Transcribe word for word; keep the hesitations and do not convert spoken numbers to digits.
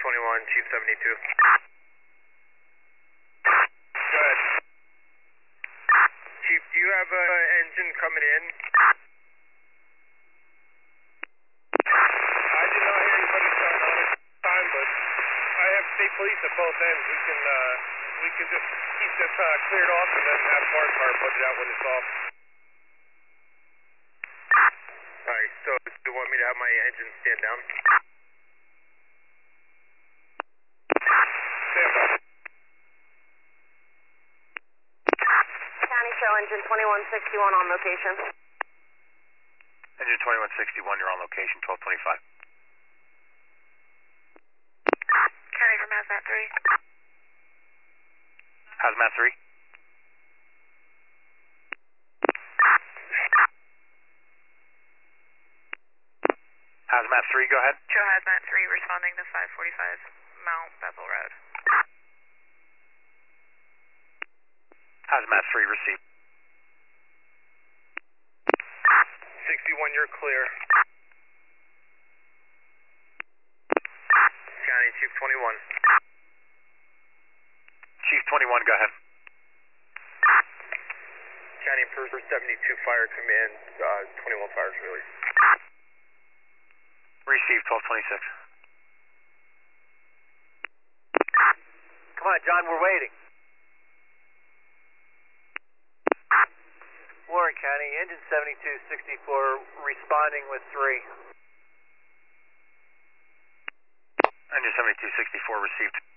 twenty-one, Chief seventy-two. Go ahead. Chief, do you have an engine coming in? I did not hear anybody shouting on it at the time, but I have state police at both ends. We can, uh, we can just keep this uh, cleared off and then have bar car put it out when it's off. Alright, so do you want me to have my engine stand down? Stand by. County show engine twenty-one sixty-one on location. Engine twenty-one sixty-one, you're on location, twelve twenty-five. County from Hazmat three. Hazmat three. Hazmat three, go ahead. Show Hazmat three responding to five forty-five Mount Bethel Road. Hazmat three, received. sixty-one, you're clear. County, Chief twenty-one. Chief twenty-one, go ahead. County, Purser seventy-two, Fire Command, uh, twenty-one fires released. Received, twelve twenty-six. Come on, John, we're waiting. Warren County, engine seventy-two sixty-four, responding with three. Engine seventy-two sixty-four, received.